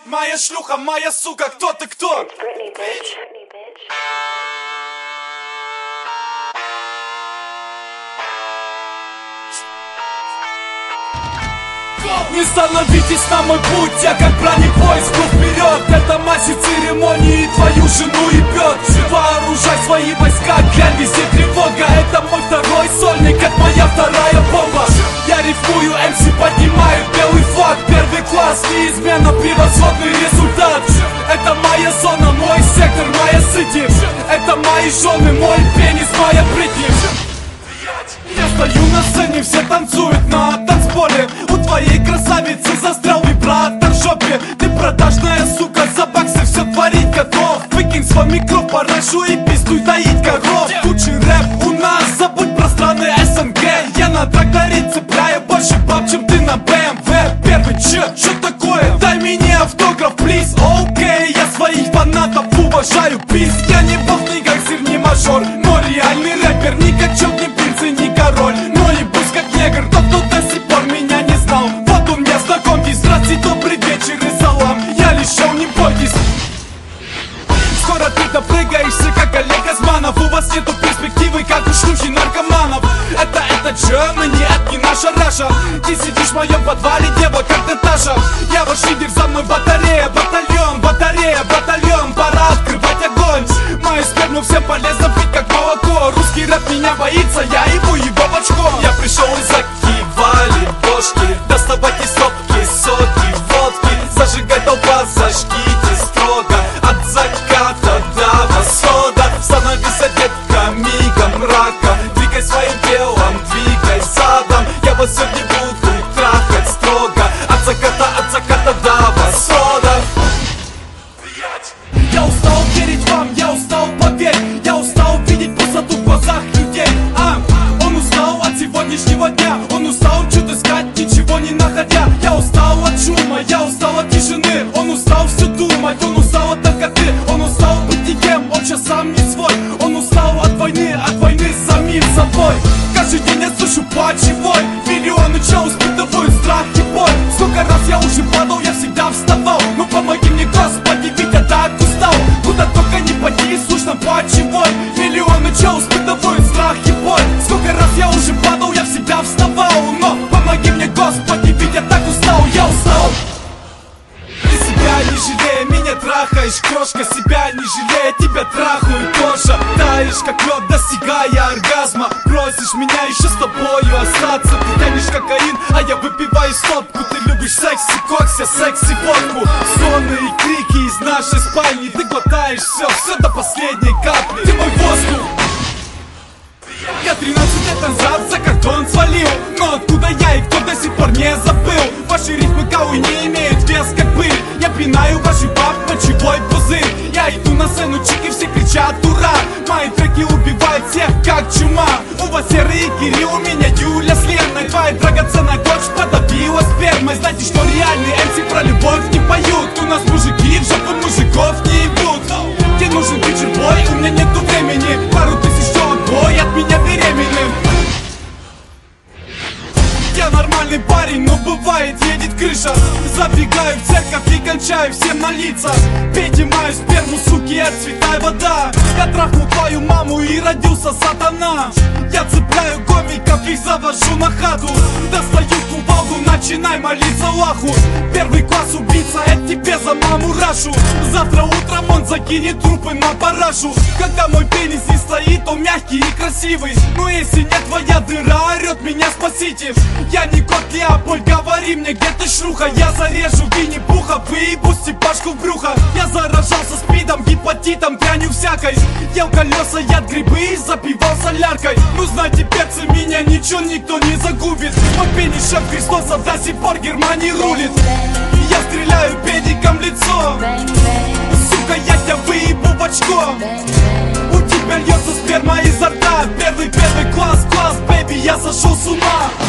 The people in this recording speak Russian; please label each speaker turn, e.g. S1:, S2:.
S1: Моя шлюха, моя сука, кто ты, кто? Не становитесь на мой путь, я как бронепоезд, вперед. Это мастер церемонии, твою жену ебет. Вооружай свои войска, глянь, везде тревога. Это мой второй сольник, это моя вторая бомба. Я рифмую, МС поднимаю белый флаг. Первый класс, неизменно превосходный результат. Это моя зона, мой сектор, моя сити. Это мои жены, мой пенис, моя Бритни. Я стою на сцене, все танцуют на танцполе. У твоей красавицы застрял вибратор в жопе. Ты продажная сука, за баксы все творить готов. Выкинь свой микрофон, порашу и пиздуй доить коров. Лучший рэп у нас, забудь про страны СНГ. Я на тракторе цепляю больше баб, чем ты на БМВ. Первый чек, что такое? Дай мне автограф, плиз. Окей, я своих фанатов уважаю, пиз. Я не бог, ни гангстер, ни мажор, но реальный рэпер, ни качок, ни принц и ни король. Но ебусь как негр, тот, кто до сих пор меня не знал. Вот он, я знакомьтесь, здравствуйте, добрый вечер и салам. Я лишь шоу, не бойтесь. Скоро ты допрыгаешься, как Олег Османов. У вас нету перспективы, как у шлюхи наркоманов. Это Germany, это не наша Раша. Ты сидишь в моем подвале, дева, как Наташа. Я ваш лидер, за мной батарея, батальон, батарея, батальон. Пора открывать огонь. Мою сперму всем полезно пить, как молоко. Русский рэп меня боится, я ебу его в очко. Я пришел из Акивали, бошки. Доставайте стопки, соки, водки. Зажигай толпа, зажгите строго. От заката до восхода. Становись детка мигом мрака. Двигай своим телом, двигай задом. Я вас сегодня буду трахать строго. От заката до восхода. Я устал верить вам, я устал поверь. Я устал видеть пустоту в глазах людей. Он устал от сегодняшнего дня. Он устал что-то искать, ничего не находя. Я устал от шума, я устал от тишины. Он устал все думать, он устал от наркоты. Он устал быть никем, он сейчас сам не свой. Он устал от войны с самим собой. Каждый день я слышу плач и вой. Миллионы чел испытывают страх и боль. Сколько раз я уже падал, я всегда вставал. Ну помоги мне, Господи, ведь я так устал. Куда только не пойти, слышно плач и вой. Миллионы чел испытывают страх и боль. Сколько раз я уже падал, я всегда вставал. Но помоги мне, Господи, ведь я так устал, я устал. Ты себя не жалея, меня трахаешь, крошка. Себя не жалея, тебя трахаю тоже. Таешь, как лед, достигая оргазма. Просишь меня еще с тобою остаться. Ты тянешь кокаин, а я выпиваю стопку. Ты любишь секси, кокс, я секси водку. Стоны и крики из нашей спальни. Ты глотаешь все до последней капли. Ты мой воздух. Я 13 лет назад за кордон свалил. Но откуда я и кто до сих пор не забыл. Ваши ритмы кауи не имеют вес, как пыль. Я пинаю ваши баб, мочевой пузырь. Я иду на сцену, чики все кричат ура. Мои треки убивают всех, как чума. У вас серый Кирилл, у меня Юля с Леной. Твоя драгоценная дочь подавила спермой. Знаете, что реальные МС про любовь не поют. У нас мужики в жопу мужиков не ебут. Тебе нужен диджей-бой, у меня нету времени. Пару тысяч бой от меня беременным. Я нормальный парень, но бывает едет крыша. Забегаю в церковь и кончаю всем на лица. Пейте мою сперму, суки, отцветай вода. Я трахнул твою маму и родился сатана. Я цепляю гомиков, их завожу на хату. Достаю кувалду, начинай молиться Аллаху. Первый класс убийца, это тебе за маму Рашу. Завтра утром он закинет трупы на парашу. Когда мой пенис не стоит, он мягкий и красивый. Но если нет, твоя дыра орет, меня спасите. Я не кот Леопольд, говори мне, где ты шлюха. Я зарежу Винни-Пуха, выебу степашку в брюхо. Я заражался спидом, гепатитом, дрянью всякой. Ел колеса, яд грибы и запивал соляркой. Ну знайте, перцы, меня ничего никто не загубит. Мой пенис шеф Христоса, до сих пор Германии рулит. Я стреляю педиком в лицо. Сука, я тебя выебу в очко. У тебя льется сперма изо рта. Первый класс, бэйби, я сошел с ума.